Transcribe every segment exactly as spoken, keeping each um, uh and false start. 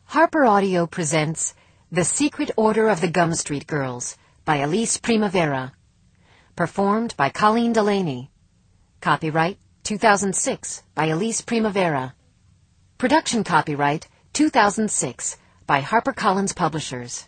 Harper Audio presents The Secret Order of the Gum Street Girls by Elise Primavera. Performed by Colleen Delaney. Copyright two thousand six by Elise Primavera. Production copyright two thousand six by HarperCollins Publishers.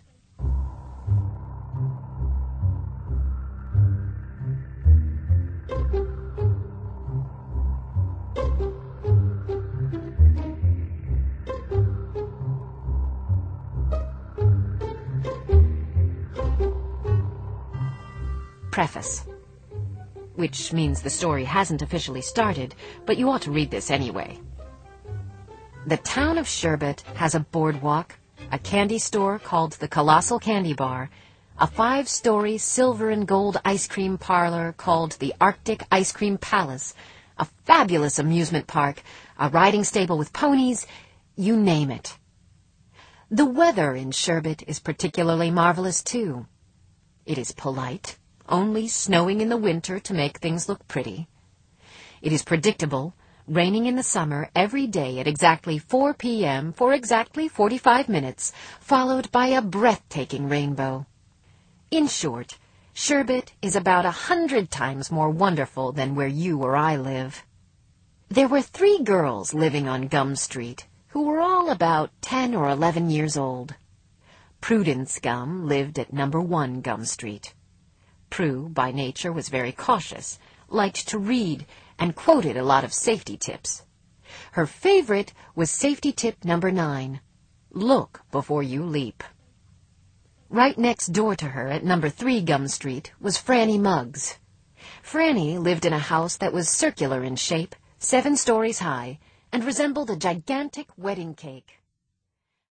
Preface. Which means the story hasn't officially started, but you ought to read this anyway. The town of Sherbet has a boardwalk, a candy store called the Colossal Candy Bar, a five-story silver and gold ice cream parlor called the Arctic Ice Cream Palace, a fabulous amusement park, a riding stable with ponies, you name it. The weather in Sherbet is particularly marvelous, too. It is polite, only snowing in the winter to make things look pretty. It is predictable, raining in the summer every day at exactly four p.m. for exactly forty-five minutes, followed by a breathtaking rainbow. In short, Sherbet is about a hundred times more wonderful than where you or I live. There were three girls living on Gum Street, who were all about ten or eleven years old. Prudence Gum lived at number one Gum Street. Prue, by nature, was very cautious, liked to read, and quoted a lot of safety tips. Her favorite was safety tip number nine, look before you leap. Right next door to her at number three Gum Street was Franny Muggs. Franny lived in a house that was circular in shape, seven stories high, and resembled a gigantic wedding cake.